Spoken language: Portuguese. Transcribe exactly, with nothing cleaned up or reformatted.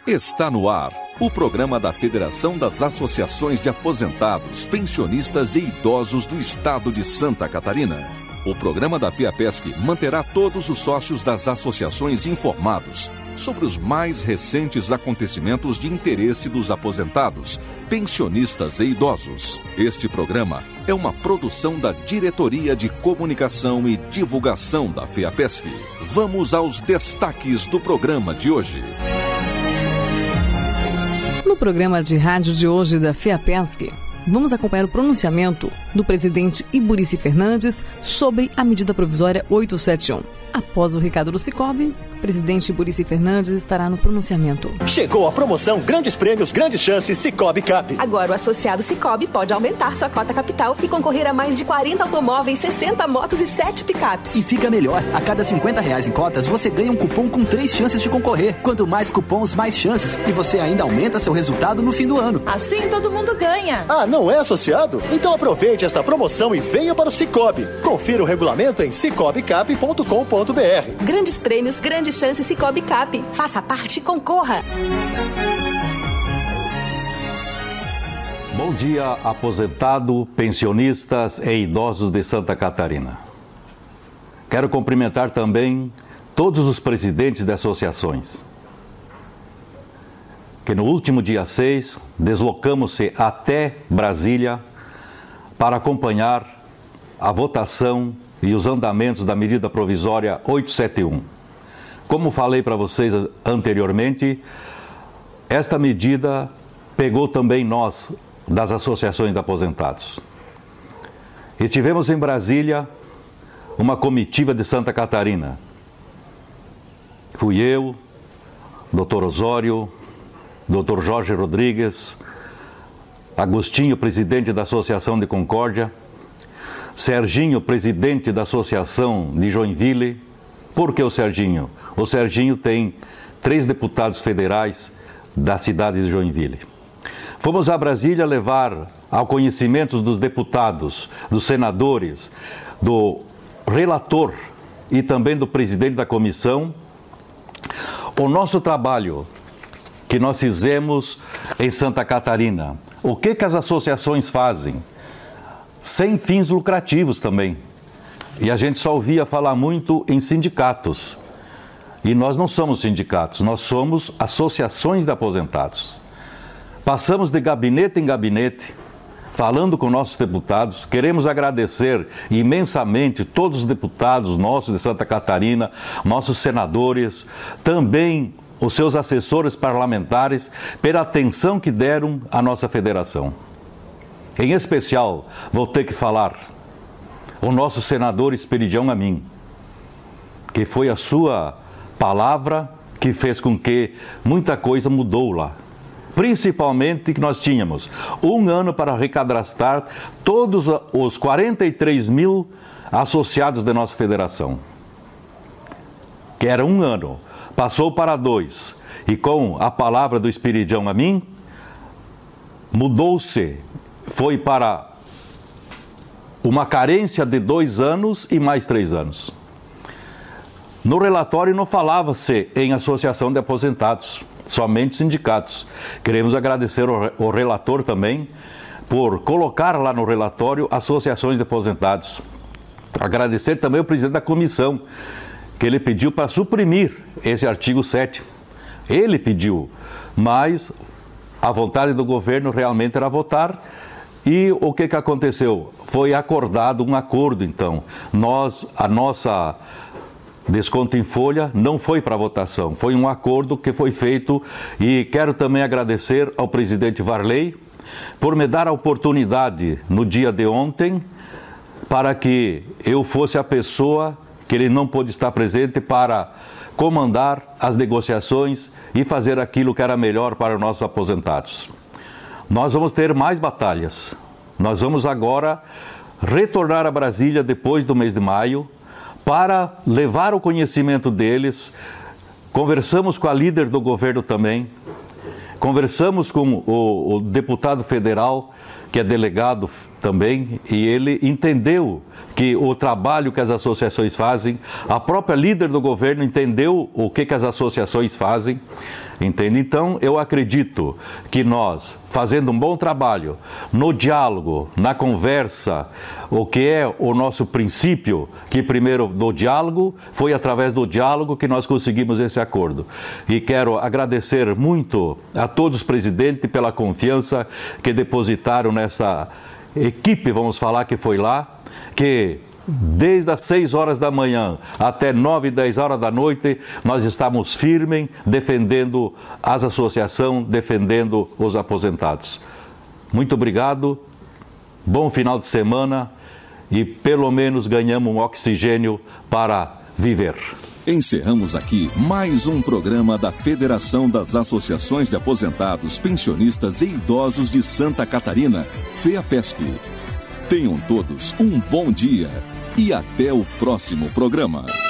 Está no ar o programa da Federação das Associações de Aposentados, Pensionistas e Idosos do Estado de Santa Catarina. O programa da FIAPESC manterá todos os sócios das associações informados sobre os mais recentes acontecimentos de interesse dos aposentados, pensionistas e idosos. Este programa é uma produção da Diretoria de Comunicação e Divulgação da FIAPESC. Vamos aos destaques do programa de hoje. No programa de rádio de hoje da FIAPESC, vamos acompanhar o pronunciamento do presidente Iburici Fernandes sobre a medida provisória oitocentos e setenta e um. Após o recado do Cicobi, o presidente Iburici Fernandes estará no pronunciamento. Chegou a promoção Grandes Prêmios, Grandes Chances Cicobi Cap. Agora o associado Cicobi pode aumentar sua cota capital e concorrer a mais de quarenta automóveis, sessenta motos e sete picapes. E fica melhor, a cada cinquenta reais em cotas você ganha um cupom com três chances de concorrer. Quanto mais cupons, mais chances. E você ainda aumenta seu resultado no fim do ano. Assim todo mundo ganha. Ah, não é associado? Então aproveite esta promoção e venha para o Cicobi. Confira o regulamento em cicobi cap ponto com ponto b r. Grandes prêmios, grandes chances Cicobi Cap. Faça parte e concorra. Bom dia, aposentado, pensionistas e idosos de Santa Catarina. Quero cumprimentar também todos os presidentes de associações, que no último dia seis deslocamos-se até Brasília para acompanhar a votação e os andamentos da medida provisória oitocentos e setenta e um. Como falei para vocês anteriormente, esta medida pegou também nós, das associações de aposentados. E tivemos em Brasília uma comitiva de Santa Catarina. Fui eu, doutor Osório, doutor Jorge Rodrigues, Agostinho, presidente da Associação de Concórdia, Serginho, presidente da Associação de Joinville. Por que o Serginho? O Serginho tem três deputados federais da cidade de Joinville. Fomos a Brasília levar ao conhecimento dos deputados, dos senadores, do relator e também do presidente da comissão o nosso trabalho que nós fizemos em Santa Catarina. O que que as associações fazem? Sem fins lucrativos também. E a gente só ouvia falar muito em sindicatos. E nós não somos sindicatos, nós somos associações de aposentados. Passamos de gabinete em gabinete, falando com nossos deputados. Queremos agradecer imensamente todos os deputados nossos de Santa Catarina, nossos senadores, também os seus assessores parlamentares, pela atenção que deram à nossa federação. Em especial, vou ter que falar o nosso senador Esperidião Amin, que foi a sua palavra que fez com que muita coisa mudou lá. Principalmente que nós tínhamos um ano para recadastrar todos os quarenta e três mil associados da nossa federação. Que era um ano, passou para dois. E com a palavra do Esperidião Amin, mudou-se. Foi para uma carência de dois anos e mais três anos. No relatório não falava-se em associação de aposentados, somente sindicatos. Queremos agradecer ao relator também por colocar lá no relatório associações de aposentados. Agradecer também ao presidente da comissão, que ele pediu para suprimir esse artigo sete. Ele pediu, mas a vontade do governo realmente era votar. E o que que aconteceu? Foi acordado um acordo, então. Nós, a nossa desconto em folha não foi para votação, foi um acordo que foi feito e quero também agradecer ao presidente Varley por me dar a oportunidade no dia de ontem para que eu fosse a pessoa que ele não pôde estar presente para comandar as negociações e fazer aquilo que era melhor para os nossos aposentados. Nós vamos ter mais batalhas. Nós vamos agora retornar a Brasília depois do mês de maio para levar o conhecimento deles. Conversamos com a líder do governo também, conversamos com o, o deputado federal que é delegado também, e ele entendeu que o trabalho que as associações fazem, a própria líder do governo entendeu o que, que as associações fazem, entende? Então, eu acredito que nós, fazendo um bom trabalho no diálogo, na conversa, o que é o nosso princípio, que primeiro do diálogo, foi através do diálogo que nós conseguimos esse acordo. E quero agradecer muito a todos os presidentes pela confiança que depositaram nessa equipe, vamos falar, que foi lá, que desde as seis horas da manhã até nove, dez horas da noite, nós estamos firmes defendendo as associações, defendendo os aposentados. Muito obrigado, bom final de semana e pelo menos ganhamos um oxigênio para viver. Encerramos aqui mais um programa da Federação das Associações de Aposentados, Pensionistas e Idosos de Santa Catarina, FEAPESC. Tenham todos um bom dia e até o próximo programa.